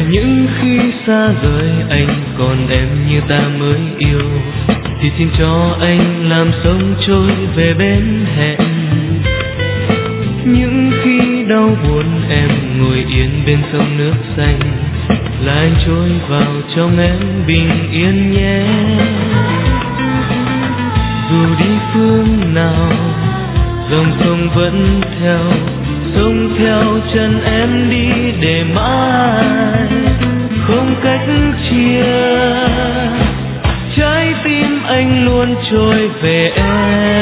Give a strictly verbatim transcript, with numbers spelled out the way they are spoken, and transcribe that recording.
những khi xa rời anh còn em như ta mới yêu, thì xin cho anh làm sông trôi về bên hẹn. Những khi đau buồn em ngồi yên bên sông nước xanh, là anh trôi vào trong em bình yên nhé. Dù đi phương nào dòng sông vẫn theo, sông theo chân em đi để mãi không cách chia. Trái tim anh luôn trôi về em.